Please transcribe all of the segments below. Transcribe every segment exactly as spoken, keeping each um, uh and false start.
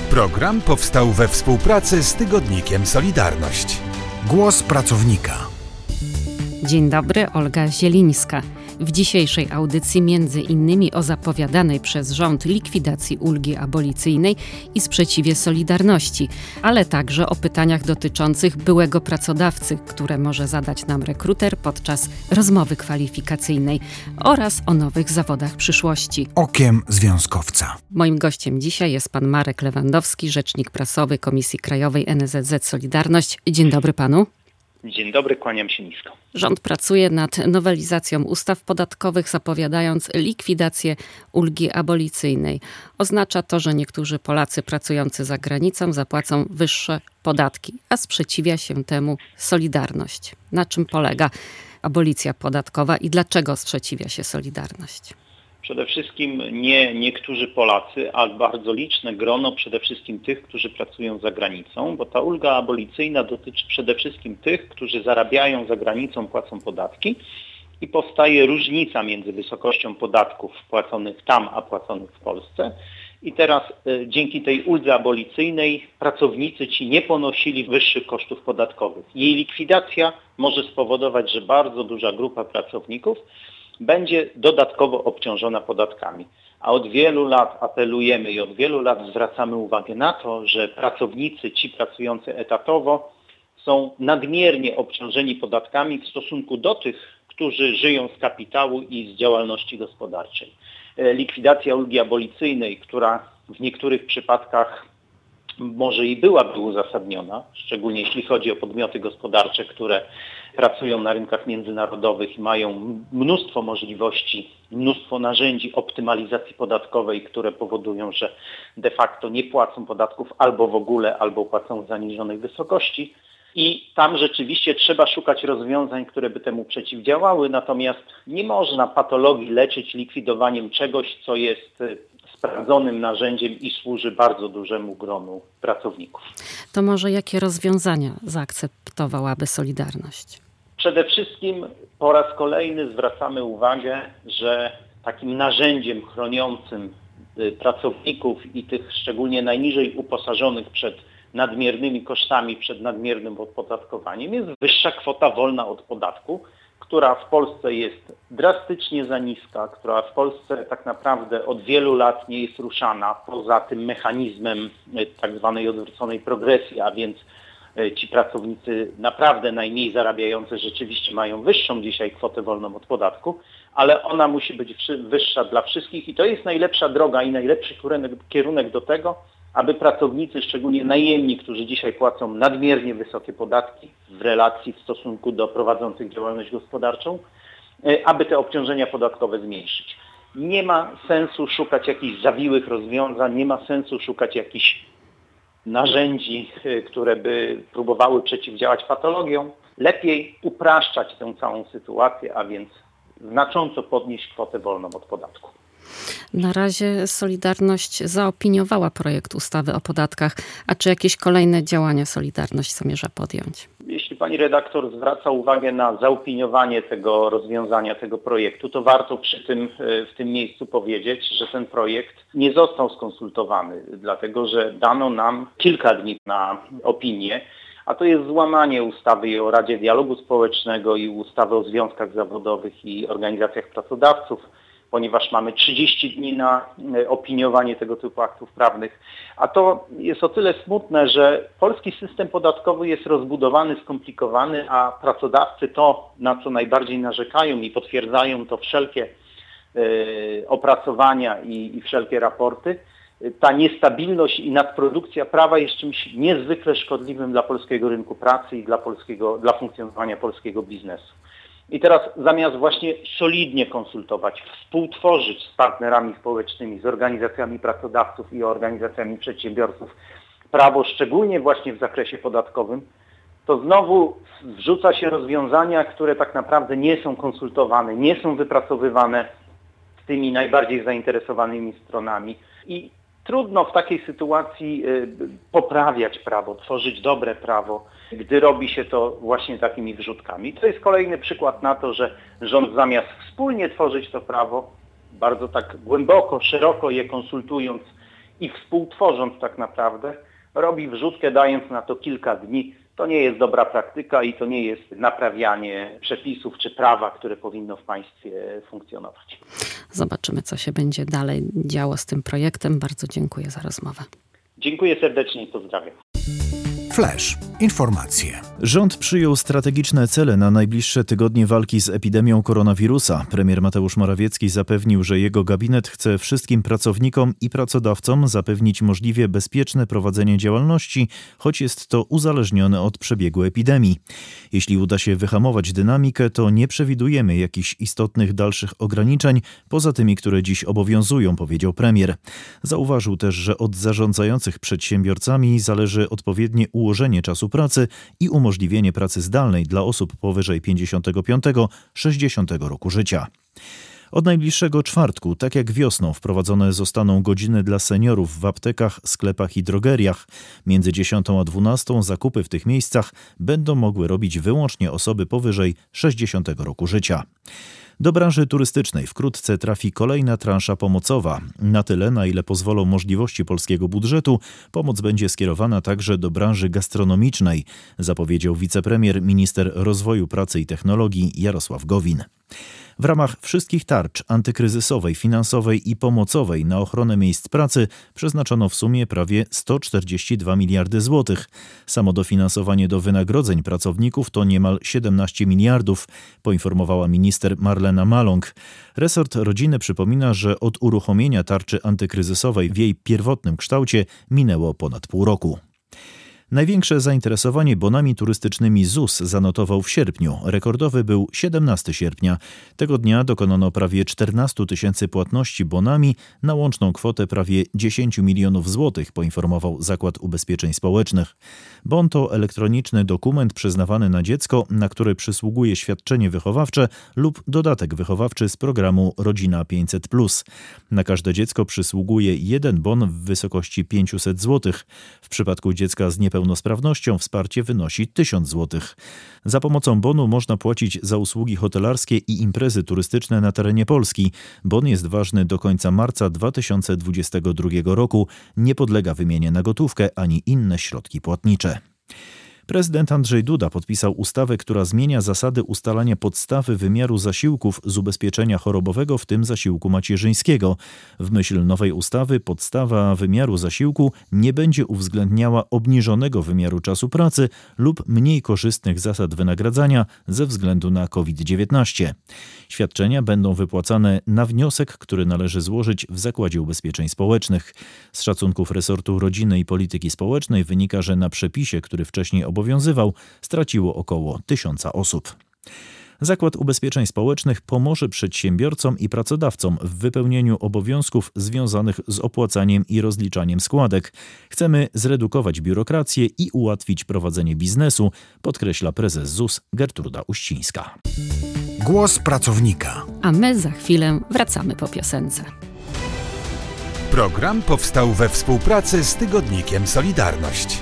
Program powstał we współpracy z tygodnikiem Solidarność. Głos pracownika. Dzień dobry, Olga Zielińska. W dzisiejszej audycji między innymi o zapowiadanej przez rząd likwidacji ulgi abolicyjnej i sprzeciwie Solidarności, ale także o pytaniach dotyczących byłego pracodawcy, które może zadać nam rekruter podczas rozmowy kwalifikacyjnej, oraz o nowych zawodach przyszłości. Okiem związkowca. Moim gościem dzisiaj jest pan Marek Lewandowski, rzecznik prasowy Komisji Krajowej N S Z Z Solidarność. Dzień dobry panu. Dzień dobry, kłaniam się nisko. Rząd pracuje nad nowelizacją ustaw podatkowych, zapowiadając likwidację ulgi abolicyjnej. Oznacza to, że niektórzy Polacy pracujący za granicą zapłacą wyższe podatki, a sprzeciwia się temu Solidarność. Na czym polega abolicja podatkowa i dlaczego sprzeciwia się Solidarność? Przede wszystkim nie niektórzy Polacy, a bardzo liczne grono przede wszystkim tych, którzy pracują za granicą, bo ta ulga abolicyjna dotyczy przede wszystkim tych, którzy zarabiają za granicą, płacą podatki i powstaje różnica między wysokością podatków płaconych tam, a płaconych w Polsce. I teraz y, dzięki tej uldze abolicyjnej pracownicy ci nie ponosili wyższych kosztów podatkowych. Jej likwidacja może spowodować, że bardzo duża grupa pracowników będzie dodatkowo obciążona podatkami. A od wielu lat apelujemy i od wielu lat zwracamy uwagę na to, że pracownicy, ci pracujący etatowo, są nadmiernie obciążeni podatkami w stosunku do tych, którzy żyją z kapitału i z działalności gospodarczej. Likwidacja ulgi abolicyjnej, która w niektórych przypadkach może i byłaby uzasadniona, szczególnie jeśli chodzi o podmioty gospodarcze, które pracują na rynkach międzynarodowych i mają mnóstwo możliwości, mnóstwo narzędzi optymalizacji podatkowej, które powodują, że de facto nie płacą podatków albo w ogóle, albo płacą w zaniżonej wysokości. I tam rzeczywiście trzeba szukać rozwiązań, które by temu przeciwdziałały, natomiast nie można patologii leczyć likwidowaniem czegoś, co jest sprawdzonym narzędziem i służy bardzo dużemu gronu pracowników. To może jakie rozwiązania zaakceptowałaby Solidarność? Przede wszystkim po raz kolejny zwracamy uwagę, że takim narzędziem chroniącym pracowników i tych szczególnie najniżej uposażonych przed nadmiernymi kosztami, przed nadmiernym opodatkowaniem jest wyższa kwota wolna od podatku, która w Polsce jest drastycznie za niska, która w Polsce tak naprawdę od wielu lat nie jest ruszana poza tym mechanizmem tak zwanej odwróconej progresji, a więc ci pracownicy naprawdę najmniej zarabiający rzeczywiście mają wyższą dzisiaj kwotę wolną od podatku, ale ona musi być wyższa dla wszystkich i to jest najlepsza droga i najlepszy kierunek do tego, aby pracownicy, szczególnie najemni, którzy dzisiaj płacą nadmiernie wysokie podatki w relacji w stosunku do prowadzących działalność gospodarczą, aby te obciążenia podatkowe zmniejszyć. Nie ma sensu szukać jakichś zawiłych rozwiązań, nie ma sensu szukać jakichś narzędzi, które by próbowały przeciwdziałać patologiom. Lepiej upraszczać tę całą sytuację, a więc znacząco podnieść kwotę wolną od podatku. Na razie Solidarność zaopiniowała projekt ustawy o podatkach, a czy jakieś kolejne działania Solidarność zamierza podjąć? Jeśli pani redaktor zwraca uwagę na zaopiniowanie tego rozwiązania, tego projektu, to warto przy tym, w tym miejscu powiedzieć, że ten projekt nie został skonsultowany, dlatego że dano nam kilka dni na opinię, a to jest złamanie ustawy o Radzie Dialogu Społecznego i ustawy o związkach zawodowych i organizacjach pracodawców, ponieważ mamy trzydzieści dni na opiniowanie tego typu aktów prawnych. A to jest o tyle smutne, że polski system podatkowy jest rozbudowany, skomplikowany, a pracodawcy to, na co najbardziej narzekają i potwierdzają to wszelkie y, opracowania i, i wszelkie raporty, ta niestabilność i nadprodukcja prawa jest czymś niezwykle szkodliwym dla polskiego rynku pracy i dla, polskiego, dla funkcjonowania polskiego biznesu. I teraz zamiast właśnie solidnie konsultować, współtworzyć z partnerami społecznymi, z organizacjami pracodawców i organizacjami przedsiębiorców prawo, szczególnie właśnie w zakresie podatkowym, to znowu wrzuca się rozwiązania, które tak naprawdę nie są konsultowane, nie są wypracowywane z tymi najbardziej zainteresowanymi stronami. I trudno w takiej sytuacji poprawiać prawo, tworzyć dobre prawo, gdy robi się to właśnie takimi wrzutkami. To jest kolejny przykład na to, że rząd zamiast wspólnie tworzyć to prawo, bardzo tak głęboko, szeroko je konsultując i współtworząc tak naprawdę, robi wrzutkę, dając na to kilka dni. To nie jest dobra praktyka i to nie jest naprawianie przepisów czy prawa, które powinno w państwie funkcjonować. Zobaczymy, co się będzie dalej działo z tym projektem. Bardzo dziękuję za rozmowę. Dziękuję serdecznie i pozdrawiam. Flash. Informacje. Rząd przyjął strategiczne cele na najbliższe tygodnie walki z epidemią koronawirusa. Premier Mateusz Morawiecki zapewnił, że jego gabinet chce wszystkim pracownikom i pracodawcom zapewnić możliwie bezpieczne prowadzenie działalności, choć jest to uzależnione od przebiegu epidemii. Jeśli uda się wyhamować dynamikę, to nie przewidujemy jakichś istotnych dalszych ograniczeń, poza tymi, które dziś obowiązują, powiedział premier. Zauważył też, że od zarządzających przedsiębiorcami zależy odpowiednie ułożenie czasu pracy i umożliwienie pracy zdalnej dla osób powyżej pięćdziesiątego piątego sześćdziesiątego roku życia. Od najbliższego czwartku, tak jak wiosną, wprowadzone zostaną godziny dla seniorów w aptekach, sklepach i drogeriach. Między dziesiątą a dwunastą zakupy w tych miejscach będą mogły robić wyłącznie osoby powyżej sześćdziesiątego roku życia. Do branży turystycznej wkrótce trafi kolejna transza pomocowa. Na tyle, na ile pozwolą możliwości polskiego budżetu, pomoc będzie skierowana także do branży gastronomicznej, zapowiedział wicepremier, minister rozwoju, pracy i technologii Jarosław Gowin. W ramach wszystkich tarcz antykryzysowej, finansowej i pomocowej na ochronę miejsc pracy przeznaczono w sumie prawie sto czterdzieści dwa miliardy złotych. Samo dofinansowanie do wynagrodzeń pracowników to niemal siedemnaście miliardów, poinformowała minister Marlena Maląg. Resort rodziny przypomina, że od uruchomienia tarczy antykryzysowej w jej pierwotnym kształcie minęło ponad pół roku. Największe zainteresowanie bonami turystycznymi Z U S zanotował w sierpniu. Rekordowy był siedemnastego sierpnia. Tego dnia dokonano prawie czternaście tysięcy płatności bonami na łączną kwotę prawie dziesięć milionów złotych, poinformował Zakład Ubezpieczeń Społecznych. Bon to elektroniczny dokument przyznawany na dziecko, na który przysługuje świadczenie wychowawcze lub dodatek wychowawczy z programu Rodzina pięćset plus. Na każde dziecko przysługuje jeden bon w wysokości pięćset złotych. W przypadku dziecka z niepełnosprawnością wsparcie wynosi tysiąc złotych. Za pomocą bonu można płacić za usługi hotelarskie i imprezy turystyczne na terenie Polski. Bon jest ważny do końca marca dwa tysiące dwudziestego drugiego roku. Nie podlega wymianie na gotówkę ani inne środki płatnicze. Prezydent Andrzej Duda podpisał ustawę, która zmienia zasady ustalania podstawy wymiaru zasiłków z ubezpieczenia chorobowego, w tym zasiłku macierzyńskiego. W myśl nowej ustawy podstawa wymiaru zasiłku nie będzie uwzględniała obniżonego wymiaru czasu pracy lub mniej korzystnych zasad wynagradzania ze względu na COVID dziewiętnaście. Świadczenia będą wypłacane na wniosek, który należy złożyć w Zakładzie Ubezpieczeń Społecznych. Z szacunków resortu Rodziny i Polityki Społecznej wynika, że na przepisie, który wcześniej obowiązywał, straciło około tysiąca osób. Zakład Ubezpieczeń Społecznych pomoże przedsiębiorcom i pracodawcom w wypełnieniu obowiązków związanych z opłacaniem i rozliczaniem składek. Chcemy zredukować biurokrację i ułatwić prowadzenie biznesu, podkreśla prezes Z U S Gertruda Uścińska. Głos pracownika. A my za chwilę wracamy po piosence. Program powstał we współpracy z tygodnikiem Solidarność.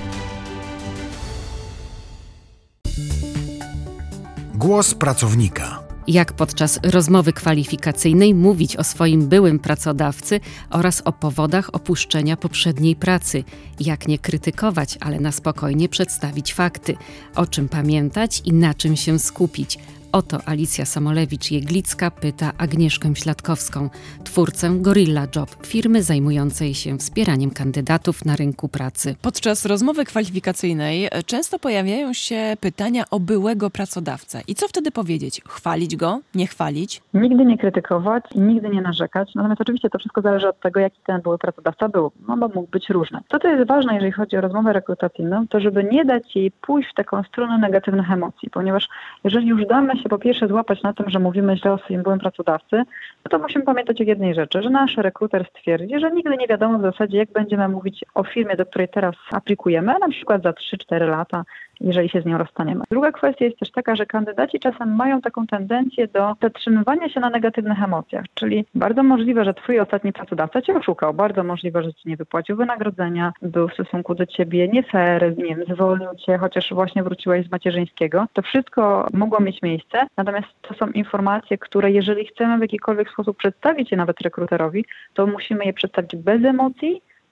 Głos pracownika. Jak podczas rozmowy kwalifikacyjnej mówić o swoim byłym pracodawcy oraz o powodach opuszczenia poprzedniej pracy. Jak nie krytykować, ale na spokojnie przedstawić fakty. O czym pamiętać i na czym się skupić. O to Alicja Samolewicz-Jeglicka pyta Agnieszkę Śladkowską, twórcę Gorilla Job, firmy zajmującej się wspieraniem kandydatów na rynku pracy. Podczas rozmowy kwalifikacyjnej często pojawiają się pytania o byłego pracodawcę. I co wtedy powiedzieć? Chwalić go? Nie chwalić? Nigdy nie krytykować i nigdy nie narzekać. Natomiast oczywiście to wszystko zależy od tego, jaki ten były pracodawca był. No bo mógł być różny. Co to jest ważne, jeżeli chodzi o rozmowę rekrutacyjną, to żeby nie dać jej pójść w taką stronę negatywnych emocji, ponieważ jeżeli już damy się po pierwsze złapać na tym, że mówimy źle o swoim byłym pracodawcy, no to musimy pamiętać o jednej rzeczy, że nasz rekruter stwierdzi, że nigdy nie wiadomo w zasadzie, jak będziemy mówić o firmie, do której teraz aplikujemy, na przykład za trzy cztery lata, jeżeli się z nią rozstaniemy. Druga kwestia jest też taka, że kandydaci czasem mają taką tendencję do zatrzymywania się na negatywnych emocjach, czyli bardzo możliwe, że twój ostatni pracodawca cię oszukał, bardzo możliwe, że ci nie wypłacił wynagrodzenia, był w stosunku do ciebie nie fair, nie wiem, zwolnił cię, chociaż właśnie wróciłeś z macierzyńskiego. To wszystko mogło mieć miejsce, natomiast to są informacje, które jeżeli chcemy w jakikolwiek sposób przedstawić je nawet rekruterowi, to musimy je przedstawić bez emocji,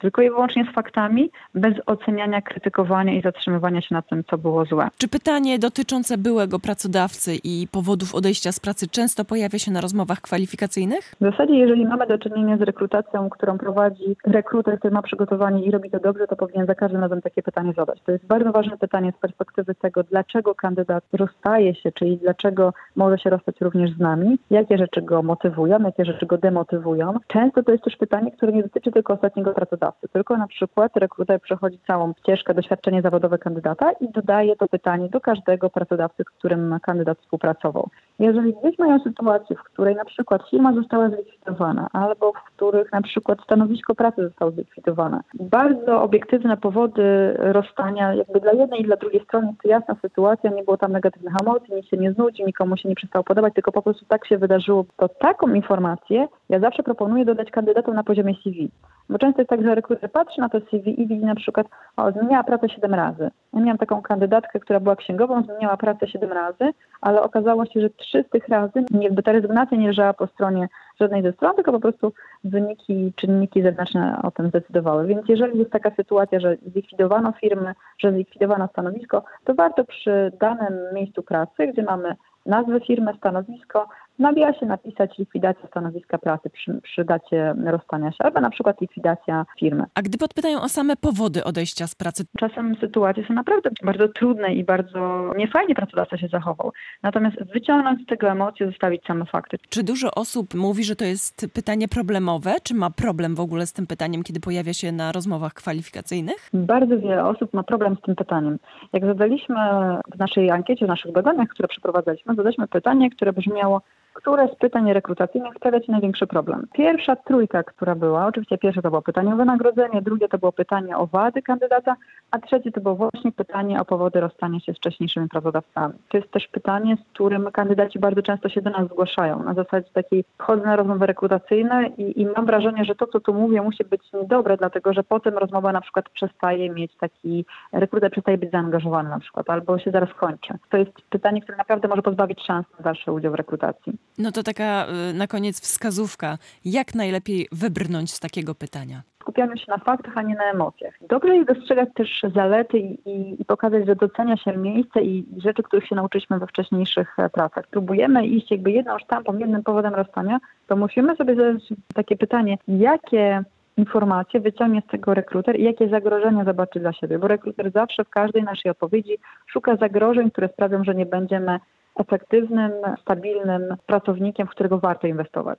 tylko i wyłącznie z faktami, bez oceniania, krytykowania i zatrzymywania się na tym, co było złe. Czy pytanie dotyczące byłego pracodawcy i powodów odejścia z pracy często pojawia się na rozmowach kwalifikacyjnych? W zasadzie, jeżeli mamy do czynienia z rekrutacją, którą prowadzi rekruter, który ma przygotowanie i robi to dobrze, to powinien za każdym razem takie pytanie zadać. To jest bardzo ważne pytanie z perspektywy tego, dlaczego kandydat rozstaje się, czyli dlaczego może się rozstać również z nami, jakie rzeczy go motywują, jakie rzeczy go demotywują. Często to jest też pytanie, które nie dotyczy tylko ostatniego pracodawcy, tylko na przykład rekruter przechodzi całą ścieżkę, doświadczenie zawodowe kandydata i dodaje to pytanie do każdego pracodawcy, z którym kandydat współpracował. Jeżeli gdzieś mają sytuację, w której na przykład firma została zlikwidowana albo w których na przykład stanowisko pracy zostało zlikwidowane, bardzo obiektywne powody rozstania, jakby dla jednej i dla drugiej strony jest to jasna sytuacja, nie było tam negatywnych emocji, nikt się nie znudzi, nikomu się nie przestało podobać, tylko po prostu tak się wydarzyło. To taką informację ja zawsze proponuję dodać kandydatom na poziomie C V. Bo często jest tak, że rekruter patrzy na to C V i widzi na przykład, o, zmieniała pracę siedem razy. Ja miałam taką kandydatkę, która była księgową, zmieniała pracę siedem razy, ale okazało się, że trzy z tych razy jakby ta rezygnacja nie leżała po stronie żadnej ze stron, tylko po prostu wyniki, czynniki zewnętrzne o tym zdecydowały. Więc jeżeli jest taka sytuacja, że zlikwidowano firmę, że zlikwidowano stanowisko, to warto przy danym miejscu pracy, gdzie mamy nazwę firmy, stanowisko, w nawiasie napisać likwidacja stanowiska pracy przy, przy dacie rozstania się, albo na przykład likwidacja firmy. A gdy podpytają o same powody odejścia z pracy? Czasem sytuacje są naprawdę bardzo trudne i bardzo niefajnie pracodawca się zachował. Natomiast wyciągnąć z tego emocje, zostawić same fakty. Czy dużo osób mówi, że to jest pytanie problemowe? Czy ma problem w ogóle z tym pytaniem, kiedy pojawia się na rozmowach kwalifikacyjnych? Bardzo wiele osób ma problem z tym pytaniem. Jak zadaliśmy w naszej ankiecie, w naszych badaniach, które przeprowadzaliśmy, zadaliśmy pytanie, które brzmiało: które z pytań rekrutacyjnych sprawia Ci największy problem? Pierwsza trójka, która była, oczywiście pierwsze to było pytanie o wynagrodzenie, drugie to było pytanie o wady kandydata, a trzecie to było właśnie pytanie o powody rozstania się z wcześniejszymi pracodawcami. To jest też pytanie, z którym kandydaci bardzo często się do nas zgłaszają. Na zasadzie takiej wchodzę na rozmowy rekrutacyjne i, i mam wrażenie, że to, co tu mówię, musi być niedobre, dlatego że potem rozmowa na przykład przestaje mieć taki, rekruter przestaje być zaangażowany na przykład, albo się zaraz kończy. To jest pytanie, które naprawdę może pozbawić szans na dalszy udział w rekrutacji. No to taka na koniec wskazówka. Jak najlepiej wybrnąć z takiego pytania? Skupianiu się na faktach, a nie na emocjach. Dobrze jest dostrzegać też zalety i, i, i pokazać, że docenia się miejsce i rzeczy, których się nauczyliśmy we wcześniejszych pracach. Próbujemy iść jakby jedną sztampą, jednym powodem rozstania, to musimy sobie zadać takie pytanie, jakie informacje wyciągnie z tego rekruter i jakie zagrożenia zobaczy dla siebie, bo rekruter zawsze w każdej naszej odpowiedzi szuka zagrożeń, które sprawią, że nie będziemy efektywnym, stabilnym pracownikiem, w którego warto inwestować.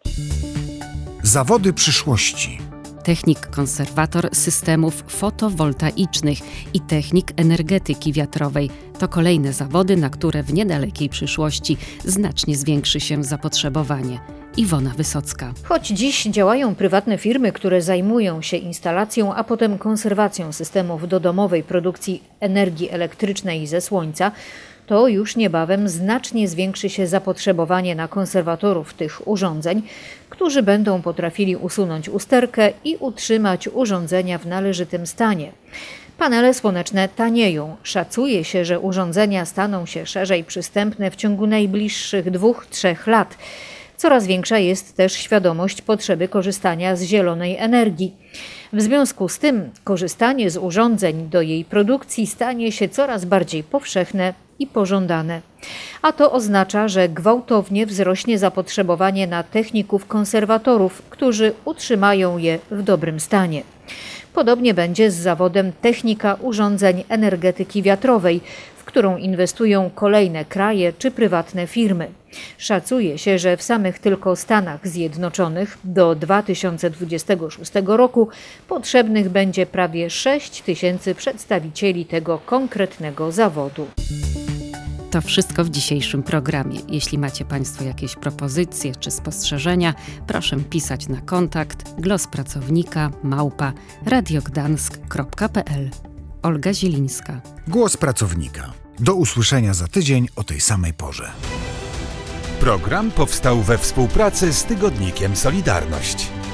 Zawody przyszłości. Technik-konserwator systemów fotowoltaicznych i technik energetyki wiatrowej to kolejne zawody, na które w niedalekiej przyszłości znacznie zwiększy się zapotrzebowanie. Iwona Wysocka. Choć dziś działają prywatne firmy, które zajmują się instalacją, a potem konserwacją systemów do domowej produkcji energii elektrycznej ze słońca, to już niebawem znacznie zwiększy się zapotrzebowanie na konserwatorów tych urządzeń, którzy będą potrafili usunąć usterkę i utrzymać urządzenia w należytym stanie. Panele słoneczne tanieją. Szacuje się, że urządzenia staną się szerzej przystępne w ciągu najbliższych dwóch, trzech lat. Coraz większa jest też świadomość potrzeby korzystania z zielonej energii. W związku z tym korzystanie z urządzeń do jej produkcji stanie się coraz bardziej powszechne i pożądane. A to oznacza, że gwałtownie wzrośnie zapotrzebowanie na techników konserwatorów, którzy utrzymają je w dobrym stanie. Podobnie będzie z zawodem technika urządzeń energetyki wiatrowej, w którą inwestują kolejne kraje czy prywatne firmy. Szacuje się, że w samych tylko Stanach Zjednoczonych do dwa tysiące dwudziestego szóstego roku potrzebnych będzie prawie sześć tysięcy przedstawicieli tego konkretnego zawodu. To wszystko w dzisiejszym programie. Jeśli macie Państwo jakieś propozycje czy spostrzeżenia, proszę pisać na kontakt głospracownika małpa radiogdansk kropka p l. Olga Zielińska. Głos pracownika. Do usłyszenia za tydzień o tej samej porze. Program powstał we współpracy z tygodnikiem Solidarność.